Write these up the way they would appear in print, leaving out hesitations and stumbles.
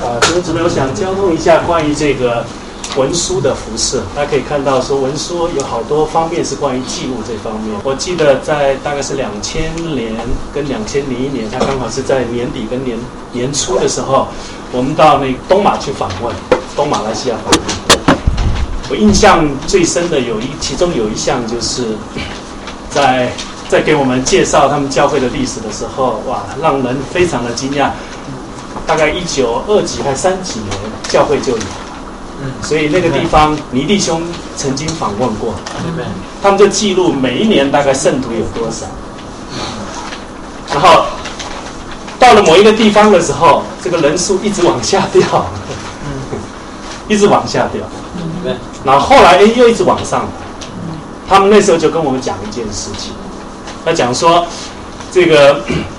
弟兄姊妹，我想交通一下关于这个文书的服事。大家可以看到，说文书有好多方面是关于记录这方面。我记得在大概是2000年跟2001年，它刚好是在年底跟年初的时候，我们到那个东马去访问，东马来西亚访问。我印象最深的其中有一项就是在给我们介绍他们教会的历史的时候，哇，让人非常的惊讶。大概1920几还30几年，教会就有了。所以那个地方，倪弟兄曾经访问过，他们就记录每一年大概圣徒有多少。然后到了某一个地方的时候，这个人数一直往下掉，一直往下掉。然后后来又一直往上。他们那时候就跟我们讲一件事情，他讲说这个。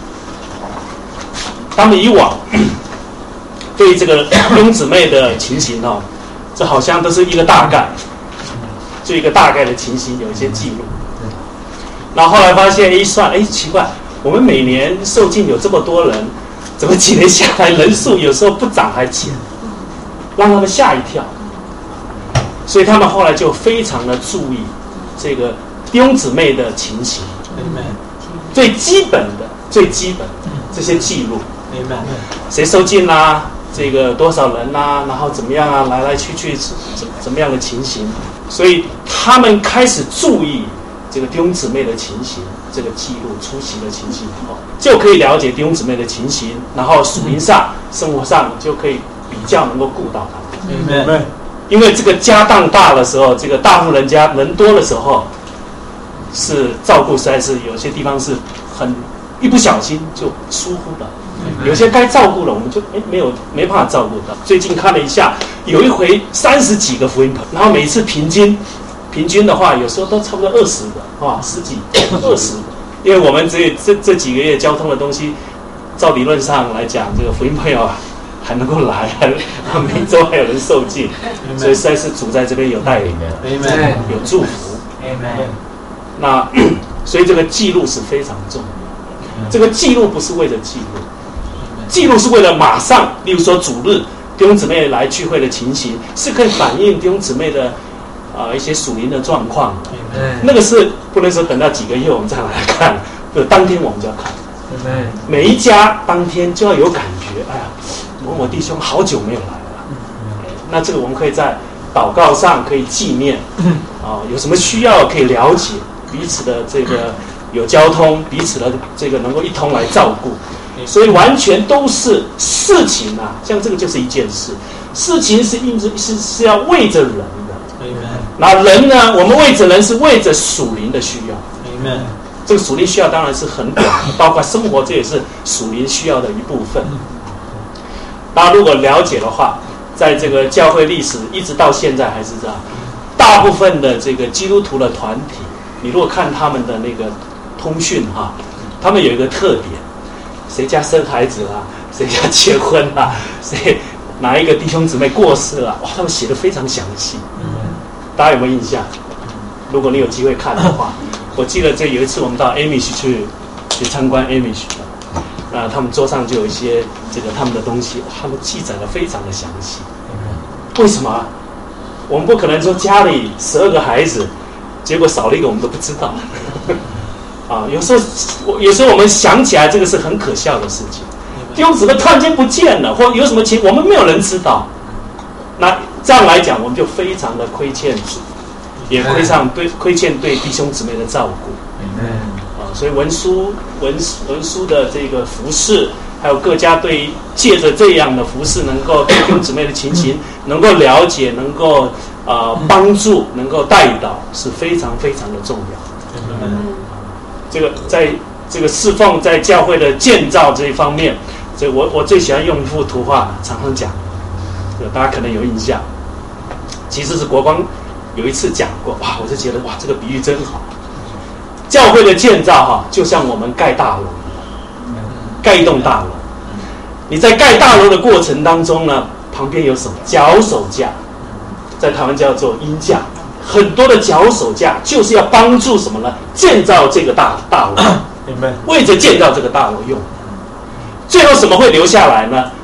他们以往对这个弟兄姊妹的情形这好像都是一个大概，就一个大概的情形有一些记录。然后后来发现一算，奇怪，我们每年受浸有这么多人，怎么几年下来人数有时候不涨还减，让他们吓一跳。所以他们后来就非常的注意这个弟兄姊妹的情形，最基本的这些记录。谁受浸啦？这个多少人啦？然后怎么样啊？来来去去怎么样的情形？所以他们开始注意这个弟兄姊妹的情形，这个记录出席的情形以后，就可以了解弟兄姊妹的情形，然后属灵上、生活上就可以比较能够顾到他们。因为这个家当大的时候，这个大户人家人多的时候，是照顾实在是有些地方是很一不小心就疏忽了。有些该照顾了，我们就没办法照顾到。最近看了一下，有一回30几个福音团，然后每次平均的话，有时候都差不多20个10几20个。因为我们这几个月交通的东西，照理论上来讲，这个福音朋友还能够来，每周还有人受浸，所以实在是主在这边有带领的，有祝福。那所以这个记录是非常重要。这个记录不是为了记录。记录是为了马上，例如说主日弟兄姊妹来聚会的情形，是可以反映弟兄姊妹的一些属灵的状况的。那个是不能说等到几个月我们再来看，当天我们就要看。每一家当天就要有感觉，某某弟兄好久没有来了。那这个我们可以在祷告上可以纪念，有什么需要可以了解彼此的这个有交通，彼此的这个能够一同来照顾。所以完全都是事情像这个就是一件事，事情是要为着人的。那人呢，我们为着人是为着属灵的需要。这个属灵需要当然是很广，包括生活，这也是属灵需要的一部分。大家如果了解的话，在这个教会历史一直到现在还是这样，大部分的这个基督徒的团体，你如果看他们的那个通讯他们有一个特点。谁家生孩子啦？谁家结婚啦？谁哪一个弟兄姊妹过世了？哇，他们写得非常详细。大家有没有印象？如果你有机会看的话，我记得有一次我们到 Amish 去参观 Amish 的，他们桌上就有一些他们的东西，他们记载得非常的详细。为什么？我们不可能说家里12个孩子，结果少了一个我们都不知道。有时候我们想起来，这个是很可笑的事情。弟兄姊妹突然间不见了，或有什么情，我们没有人知道。那这样来讲，我们就非常的亏欠主，也亏欠对弟兄姊妹的照顾。所以文书的这个服事，还有各家对借着这样的服事，能够对弟兄姊妹的情形能够了解，能够帮助，能够带导，是非常非常的重要。这个在这个侍奉在教会的建造这一方面，我最喜欢用一幅图画，常常讲，大家可能有印象。其实是国光有一次讲过，我就觉得这个比喻真好。教会的建造就像我们盖大楼一样，盖一栋大楼。你在盖大楼的过程当中呢，旁边有什么？脚手架，在台湾叫做鹰架。很多的脚手架就是要帮助什么呢？建造这个大楼，为着建造这个大楼用。最后什么会留下来呢？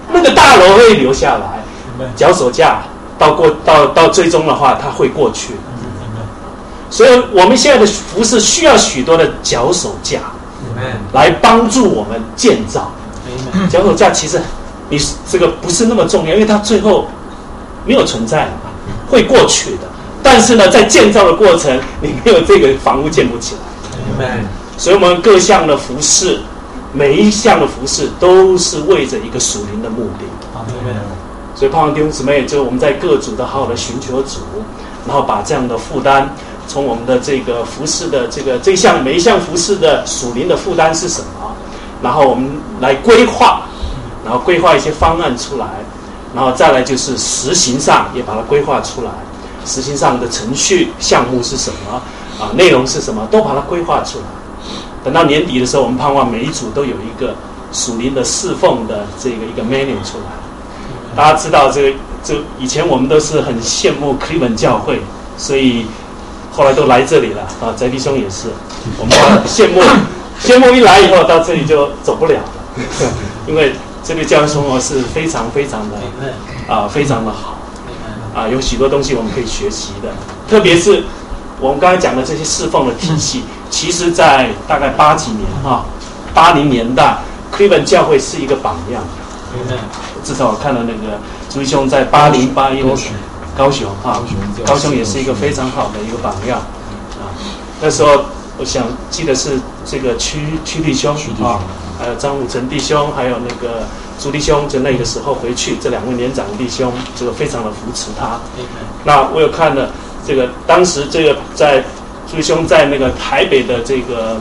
那个大楼会留下来，脚手架到最终的话，它会过去。所以我们现在的服事需要许多的脚手架，来帮助我们建造。脚手架其实你这个不是那么重要，因为它最后没有存在了嘛，会过去的。但是呢，在建造的过程，你没有这个房屋建不起来。所以我们各项的服事，每一项的服事都是为着一个属灵的目的。所以盼望弟兄姊妹，就我们在各组的好好的寻求主，然后把这样的负担，从我们的这个服事的这项每一项服事的属灵的负担是什么，然后我们来规划，然后规划一些方案出来，然后再来就是实行上也把它规划出来，实行上的程序项目是什么啊，内容是什么，都把它规划出来。等到年底的时候，我们盼望每一组都有一个属灵的侍奉的这个一个 menu 出来。大家知道这以前我们都是很羡慕 Cleveland 教会，所以后来都来这里了啊。翟弟兄也是，我们羡慕一来以后到这里就走不了了，因为这里教会生活是非常非常的非常的好啊，有许多东西我们可以学习的，特别是我们刚才讲的这些侍奉的体系，其实在大概80几年80年代 Cleveland 教会是一个榜样。至少我看到那个朱一兄在80、81的高雄高雄也是一个非常好的一个榜样啊。那时候我想记得是这个屈弟兄还有张武成弟兄，还有那个朱弟兄，就那个时候回去，这2位年长的弟兄，这个非常的扶持他。那我有看了这个当时这个在朱弟兄在那个台北的这个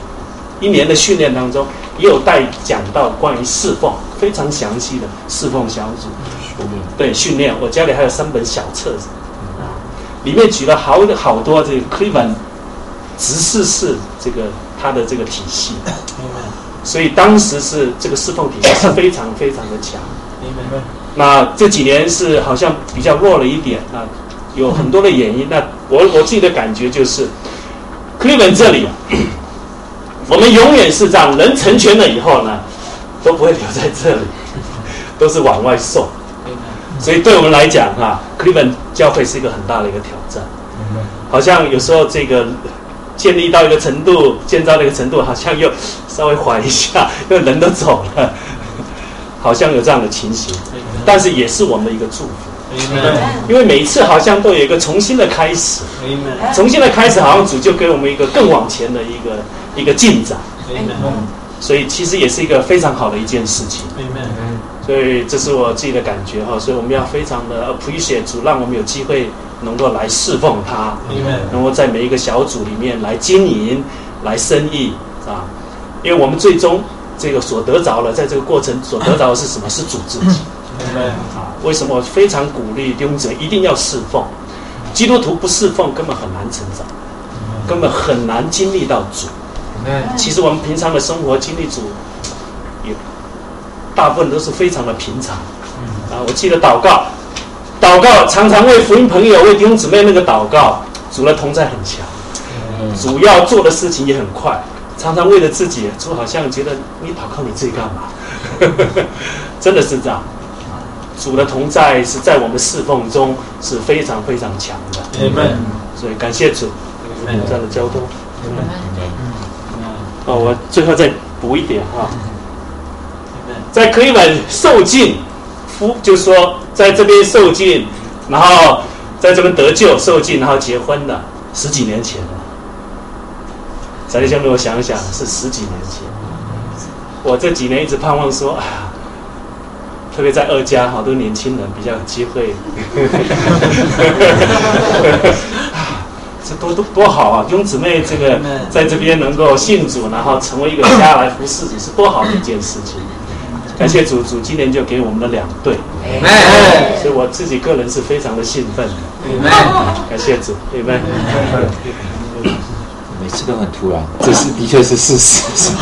1年的训练当中，也有带讲到关于侍奉非常详细的侍奉小组，对训练，我家里还有3本小册子，里面举了好多这个 Cleveland 执事式这个他的这个体系，所以当时是这个侍奉体系是非常非常的强。那这几年是好像比较弱了一点，那有很多的原因。那我自己的感觉就是 Cleveland 这里我们永远是这样，人成全了以后呢，都不会留在这里，都是往外送。所以对我们来讲Cleveland 教会是一个很大的一个挑战。好像有时候这个建立到一个程度，建造到一个程度，好像又稍微缓一下，因为人都走了，好像有这样的情形。但是也是我们的一个祝福。因为每一次好像都有一个重新的开始，重新的开始，好像主就给我们一个更往前的一个进展，所以其实也是一个非常好的一件事情。所以这是我自己的感觉所以我们要非常的 appreciate 主，让我们有机会能够来侍奉他，能够在每一个小组里面来经营、来生意因为我们最终这个所得着了，在这个过程所得着的是什么？是主自己。为什么我非常鼓励弟兄姊妹一定要侍奉？基督徒不侍奉根本很难成长，根本很难经历到主。其实我们平常的生活经历主，也大部分都是非常的平常我记得祷告常常为福音朋友、为弟兄姊妹那个祷告，主的同在很强，主要做的事情也很快。常常为了自己，主好像觉得你祷告你自己干嘛？真的是这样。主的同在是在我们侍奉中是非常非常强的，所以感谢主这样的交通。我最后再补一点在Cleveland受浸，就是说在这边受浸，然后在这边得救受浸，然后结婚的10几年前了。翟弟兄，给我想一想，是10几年前。我这几年一直盼望说，特别在2家好多年轻人比较有机会，这多好弟兄姊妹这个在这边能够信主，然后成为一个家来服侍主，是多好的一件事情。感谢主今年就给我们的2对，所以我自己个人是非常的兴奋的。感谢主， 每次都很突然，这是的确是事实。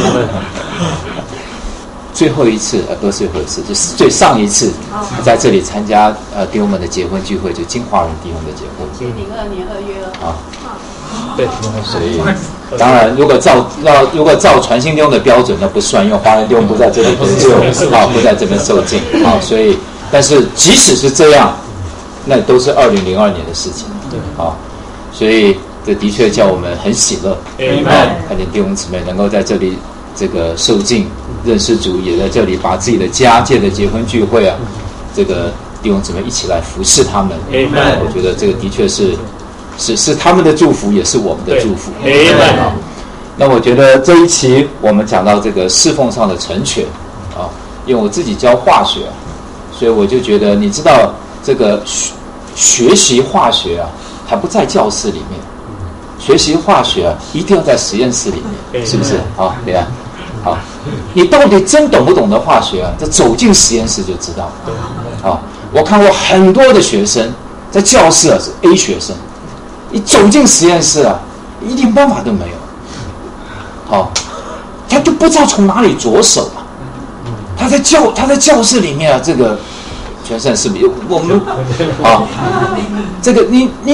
最后一次不是最后一次，就是最上一次在这里参加弟兄们的结婚聚会，就金华人弟兄的结婚，2002年2月2号。对，所以当然，如果照传信弟兄的标准，那不算，因为华人弟兄不在这里得救啊，不在这边受浸啊，所以，但是即使是这样，那都是2002年的事情啊，所以这的确叫我们很喜乐啊，看见弟兄姊妹能够在这里这个受浸认识主，也在这里把自己的家借着结婚聚会啊，这个弟兄姊妹一起来服侍他们，我觉得这个的确是他们的祝福，也是我们的祝福。那我觉得这一期我们讲到这个侍奉上的成全啊，因为我自己教化学，所以我就觉得，你知道这个学习化学啊，还不在教室里面，学习化学啊，一定要在实验室里面，是不是？好，对啊，好，你到底真懂不懂得化学啊？这走进实验室就知道。啊，我看过很多的学生在教室啊是 A 学生。你走进实验室啊，一点办法都没有。好，他就不知道从哪里着手啊。他在教室里面啊，这个全身是不是我们啊？这个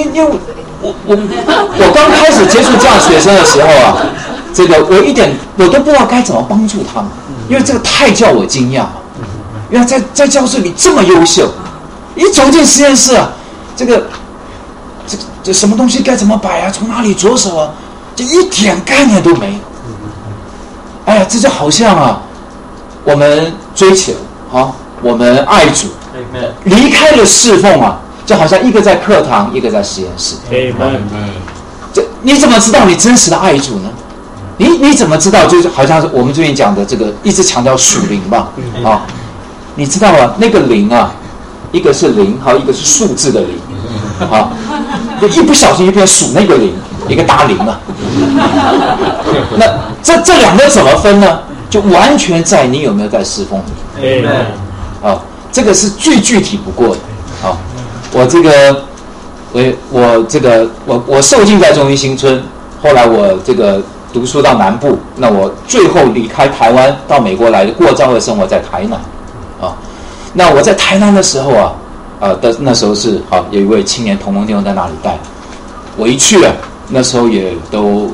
我刚开始接触这样学生的时候啊，这个我都不知道该怎么帮助他们，因为这个太叫我惊讶了。原来在教室里这么优秀，一走进实验室啊，这什么东西该怎么摆啊？从哪里着手啊？这一点概念都没有。哎呀，这就好像啊，我们追求啊，我们爱主，离开了侍奉啊，就好像一个在课堂，一个在实验室。这你怎么知道你真实的爱主呢？你怎么知道？就是好像是我们最近讲的这个，一直强调属灵吧？啊，你知道吗？那个灵啊，一个是零，还有一个是数字的零。啊，就一不小心就变数那个零，一个大零啊。那这两个怎么分呢？就完全在你有没有在侍奉里。啊，这个是最具体不过的。啊，我受浸在中医新村，后来我这个读书到南部，那我最后离开台湾到美国来的过教会生活在台南。啊，那我在台南的时候啊。那时候是有一位青年同盟弟兄在那里带，我一去啊，那时候也都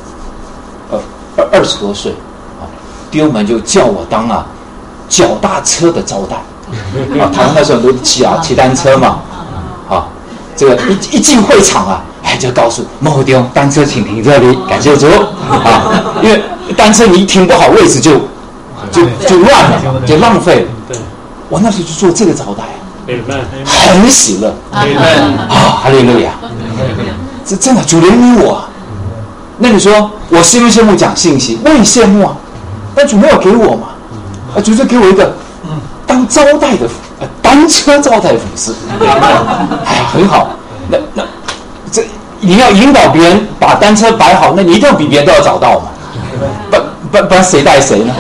20多岁啊，弟兄们就叫我当脚踏车的招待啊，他们那时候都骑单车嘛，啊，这个一进会场啊，就告诉某弟兄单车请停这里，感谢主啊，因为单车你一停不好位置就乱了，就浪费了。我那时候就做这个招待。很喜乐啊！哈利路亚！这真的主怜悯我。那你说我羡不羡慕讲信息？我很羡慕啊，但主没有给我嘛，主就给我一个当招待的单车招待服饰，很好。那这你要引导别人把单车摆好，那你一定要比别人都要早到嘛，不然谁带谁呢？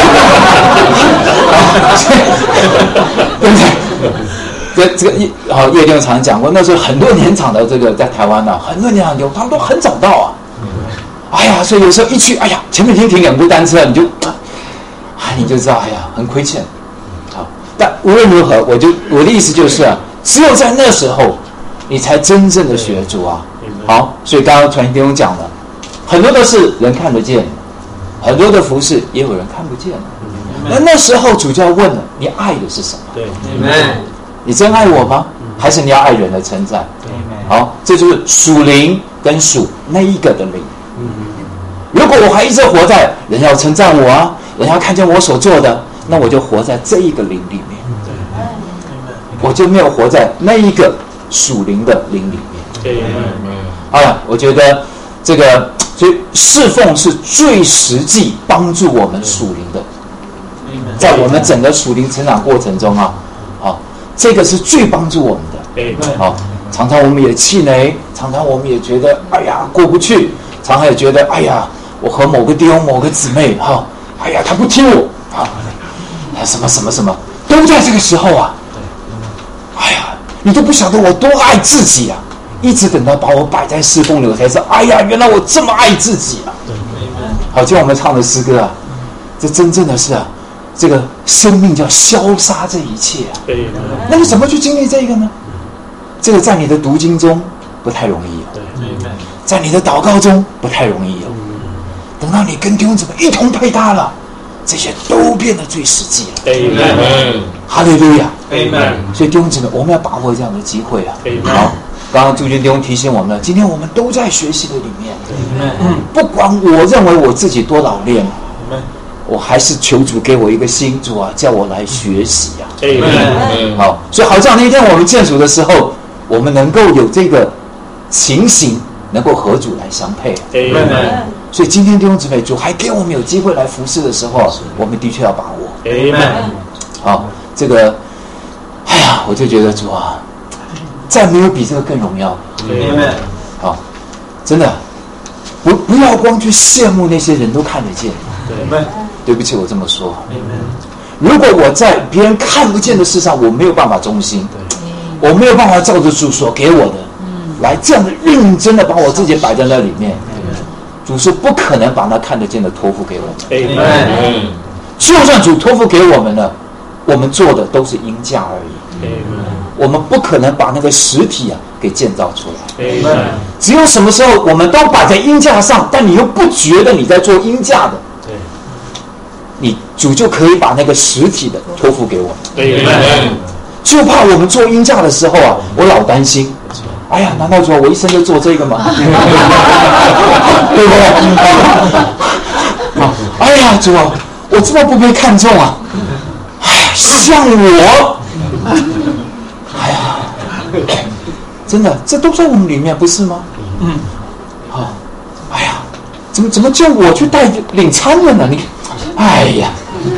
对不对？这个叶弟兄常讲过，那时候很多年长的这个在台湾呢，很多年长的他们都很早到啊。哎呀，所以有时候一去，哎呀，前面停两部单车，你就知道，哎呀，很亏欠。好，但无论如何，我的意思就是啊，只有在那时候，你才真正的学主啊。好，所以刚刚传弟兄讲了，很多都是人看得见，很多的服事也有人看不见。那时候主就要问了，你爱的是什么？对，你真爱我吗？还是你要爱人的称赞？好，这就是属灵跟属那一个的灵。如果我还一直活在人要称赞我啊，人要看见我所做的，那我就活在这一个灵里面，我就没有活在那一个属灵的灵里面。我觉得这个，所以侍奉是最实际帮助我们属灵的，在我们整个属灵成长过程中啊，这个是最帮助我们的。常常我们也气馁，常常我们也觉得哎呀过不去，常常也觉得哎呀我和某个弟兄某个姊妹哎呀他不听我什么都在这个时候啊，哎呀你都不晓得我多爱自己啊，一直等到把我摆在侍奉里，我才知道哎呀原来我这么爱自己啊。好，就像我们唱的诗歌啊，这真正的是这个生命叫消杀这一切啊。那你怎么去经历这个呢？这个在你的读经中不太容易在你的祷告中不太容易等到你跟弟兄姊妹一同配搭了，这些都变得最实际了。 Amen， 哈利路亚 Amen。 所以弟兄姊妹，我们要把握这样的机会啊。 Amen。 好，刚刚朱军弟兄提醒我们了，今天我们都在学习的里面。不管我认为我自己多老练，我还是求主给我一个心，主啊，叫我来学习啊。 Amen。 好，所以好像那天我们见主的时候，我们能够有这个情形，能够和主来相配。 Amen。 所以今天弟兄姊妹，主还给我们有机会来服侍的时候，我们的确要把握。 Amen。 好，这个，哎呀，我就觉得主啊，再没有比这个更荣耀。 Amen。 好，真的，不要光去羡慕那些人都看得见。对不起，我这么说。如果我在别人看不见的事上，我没有办法忠心，我没有办法照着主所给我的，来这样的认真的把我自己摆在那里面，主是不可能把那看得见的托付给我们。就算主托付给我们了，我们做的都是应价而已。我们不可能把那个实体给建造出来。只有什么时候我们都摆在应价上，但你又不觉得你在做应价的，你主就可以把那个实体的托付给我们。就怕我们做应价的时候我老担心，哎呀，难道主我一生就做这个吗？对不对？哎呀，主啊，我这么不被看重啊！哎呀，像我，哎呀，真的，这都在我们里面，不是吗？好，哎呀，怎么叫我去带领餐了呢？你，哎呀，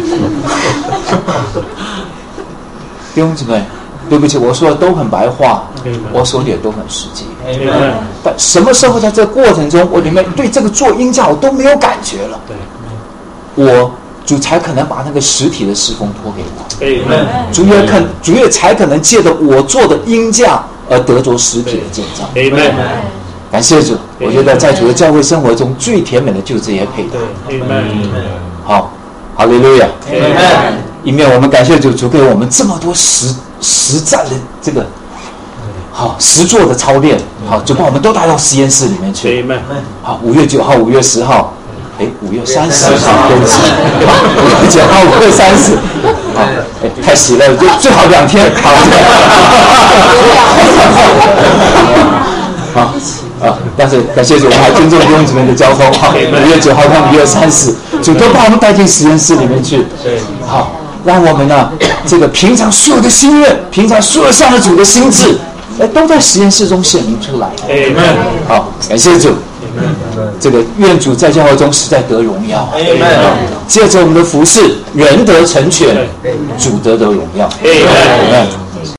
弟兄姊妹，对不起，我说的都很白话，我说的也都很实际。但什么时候在这个过程中，我里面对这个做应价我都没有感觉了，我主才可能把那个实体的事工托给我。主也才可能借着我做的应价而得着实体的建造。感谢主，我觉得在主的教会生活中最甜美的就是这些配搭。好，哈利路亚。一面我们感谢主，主给我们这么多实战的这个好实作的操练，好，就把我们都带到实验室里面去。好，5月9号、5月10号，5月30号，对不起，5月9号、5月30，好，太喜乐了，就最好2天，好。但是感谢主，我们还尊重弟兄姊妹的交通。5月9号到5月30，主都把我们带进实验室里面去。好，让我们这个平常所有的心愿，平常所有向着主的心志，都在实验室中显明出来。好，感谢主。这个愿主在教会中实在得荣耀。借着我们的服事，人得成全，主得荣耀。